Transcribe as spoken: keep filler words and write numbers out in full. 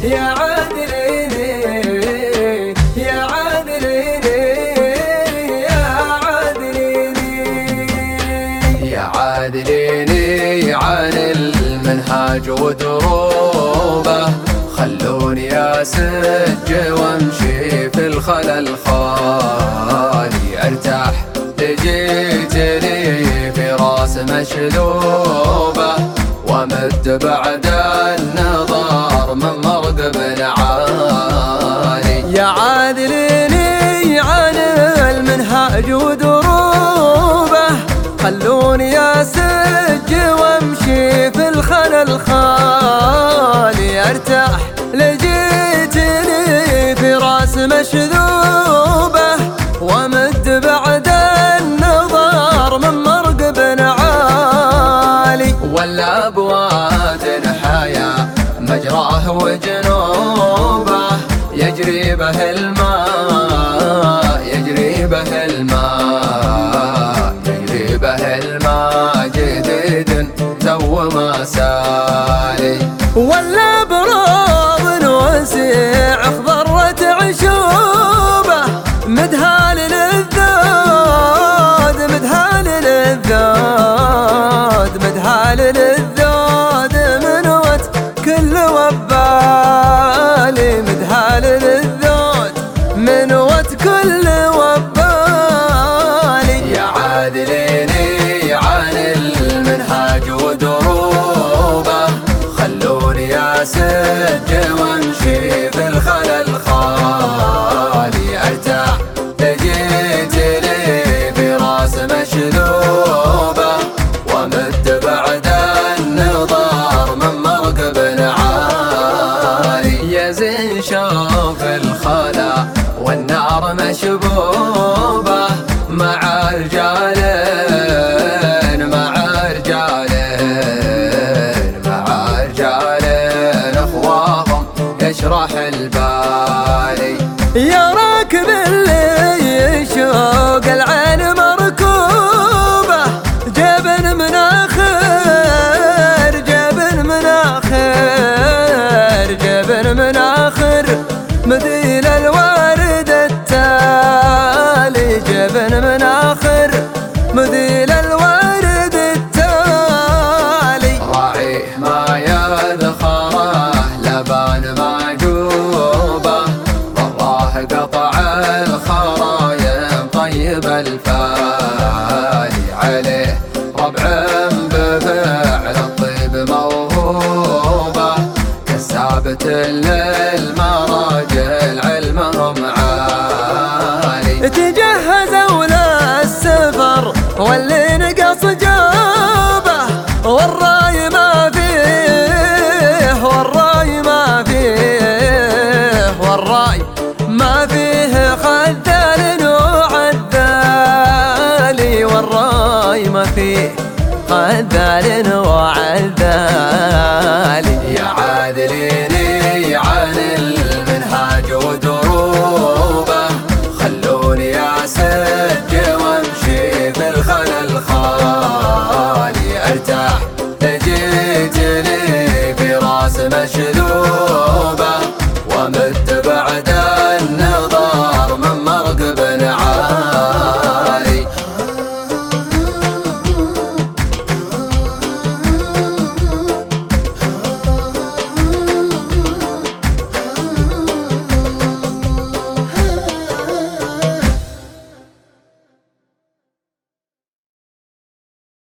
يا عادليني يا عادليني يا عادليني يا عادليني عن المنهاج ودروبه، خلوني اسج وامشي في الخلا الخالي ارتاح. لجيتني في راس مشذوبه ومد بعد النظر من مرقب عالي. يا عادليني عن المنهاج ودروبه، خلوني اسج وامشي في الخلا الخالي ارتاح. لجيتني في راس مشذوبه ومد بعد النظر من مرقب عالي. ولا بواد حيا مجراه وجنوبه، يجري به الماء يجري به الماء يجري به الماء جديد تو ما سالي. ولا براض وسيع خضرت عشوبه، مدهال للذود مدهال للذود مدهال للذود منوت كل وبالي. مدهال للذود منوت كل وبالي. يا عادليني عن المنهاج ودروبه، خلوني اسج وامشي في الخلا الخالي ارتاح. لجيتني في راس مشذوبه ومد بعد النظر من مرقب عالي. يا زين شوف الخلا والنار مشبوبه مع رجالين مع رجالين مع رجالين اخواهم يشرح البالي. يا راكب اللي يشوق العين مركوبه، جبن من اخر جبن من اخر جبن من اخر مذيل الورد التالي. جبن من اخر مذيل الورد التالي. راعيه ما يذخره لبان معجوبه، والله قطع الخرايم طيب الفالي. عليه ربع بفعل الطيب موهوبه، كالثابت للمراجع